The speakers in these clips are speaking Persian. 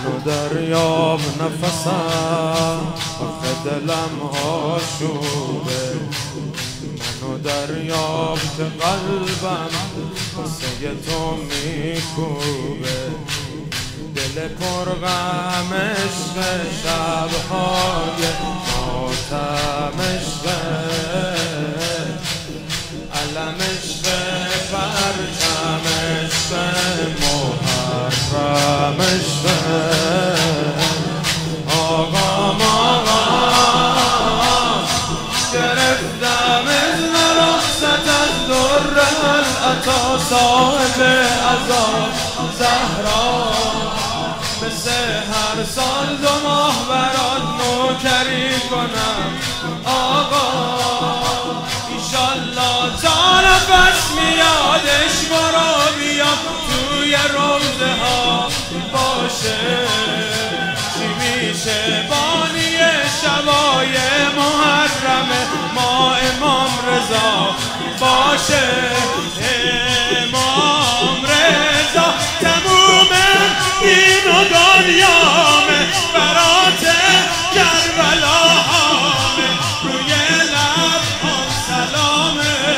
منو دریاب نفسم آخه دلم آشوبه، منو دریاب که قلبم واسه تو میکوبه، دل پر غم عشق شب‌های ماتم عشق، علم عشق پرچم عشق محرم عشق. آقام گرفتم اسم رخصت از در العطا، صاحب عذاب زهرا، مثل هر سال 2 ماه برات نوکری کنم آقا، ایشالله تا نفس میادش برو بیام توی روزه ها باشه، چی میشه بانی شبای محرم ما امام رضا باشه، امام رضا تموم دین و دنیامه، برات کربلا هامه، روی لب هم سلامه،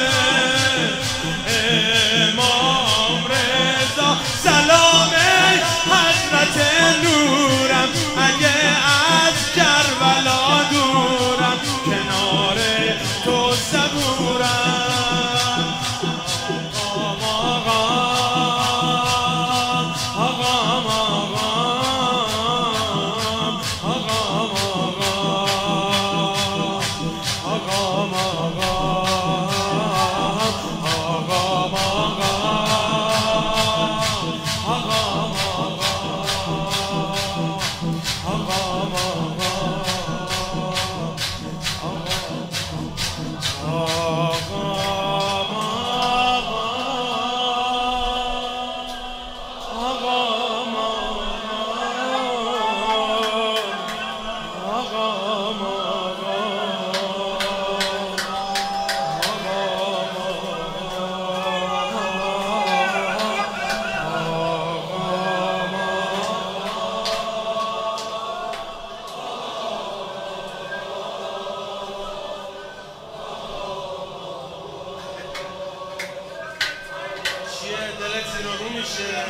امام رضا سلامه، حضرت نورم اگه از کربلا دورم، کنار تو صبورم. دلت زیرونی میشه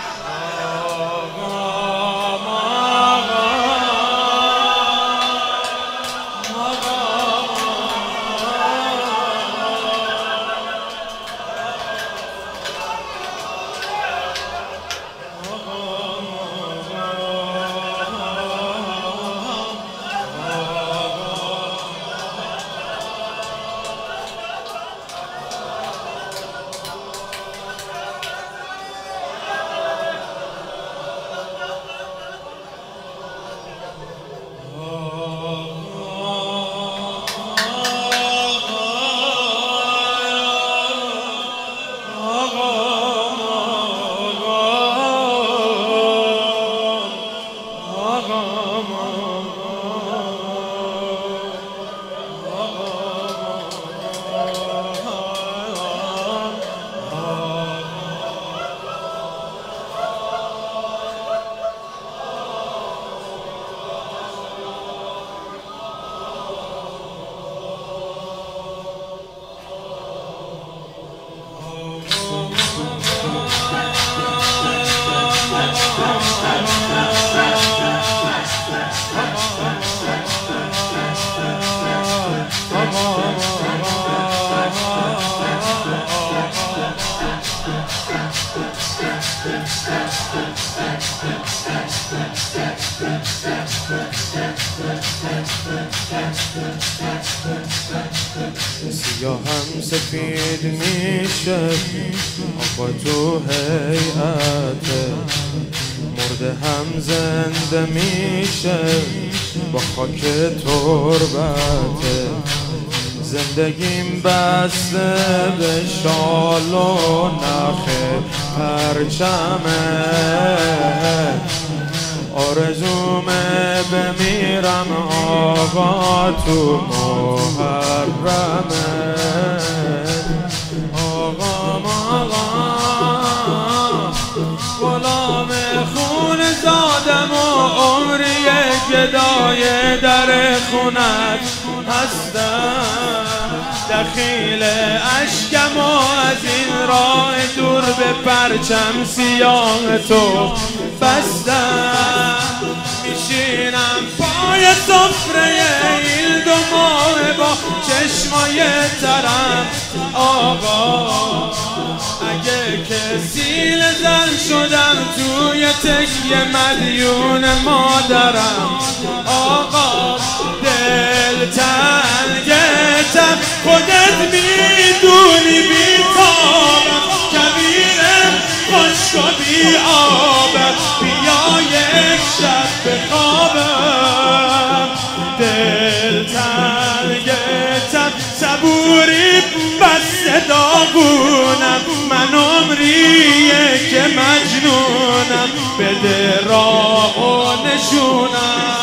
سیاهم سفید میشه آقا تو هیئته، مرده هم زنده میشه با خاک تربته، زندگیم بسته به شال و نخ پرچمه، آرزومه بمیرم آقا تو محرمه، آقا غلام خون زاد آدم و عمری گدای در خونت هستم، دخیل اشکم و از این راه دور به پرچم سیاه تو بستم. میشینم پای سفره این 2 ماه با چشمای ترم. آقا اگه کسی لزن شدم توی تکیه مدیون مادرم. آقا دل تنگتم خودت میدونی بیتابم، کبیرم خشک و بی آبم، بیا یک شب بخوابم. دل تنگتم صبوری بس داغونم، من عمریه که مجنونم، بده راه و نشونم.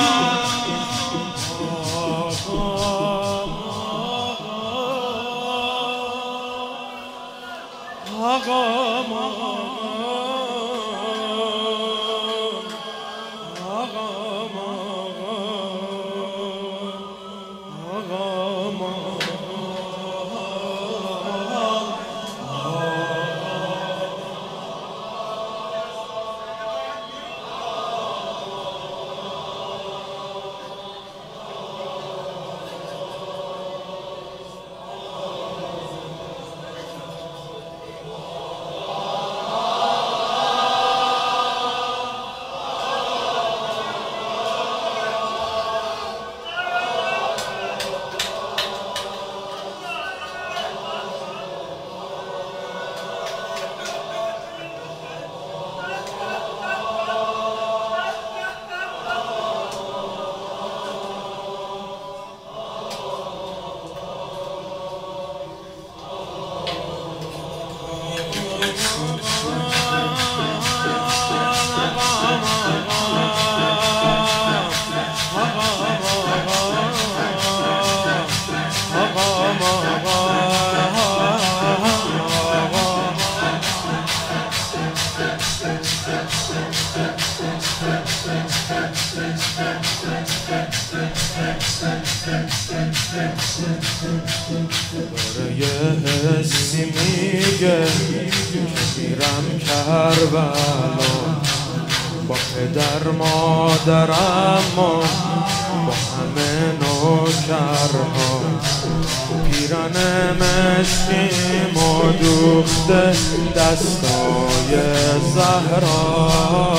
داره یه حسی میگه که میرم کربلا، با پدر مادرم و با همه نوکرها. پیرن مشکیم و دوخته دستای زهرا،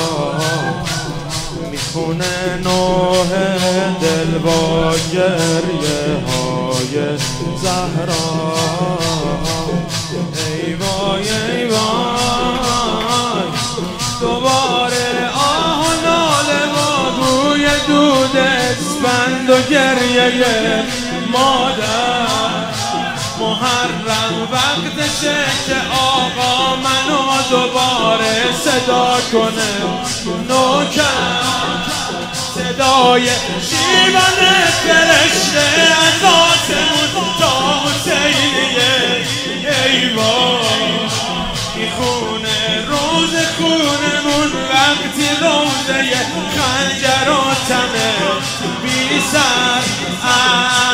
میخونه نوح دل با گریه های زهرا. ای وای ای وای دوباره آه و ناله و بوی دود اسفند و گریه مادر. محرم وقتشه که آقا منو دوباره صدا کنه. نوکر صدای شیون فرشته از آسمون تا حسینیه. ای وای میخونه روز خونمون وقتی روزه خنجر و تمه بی سر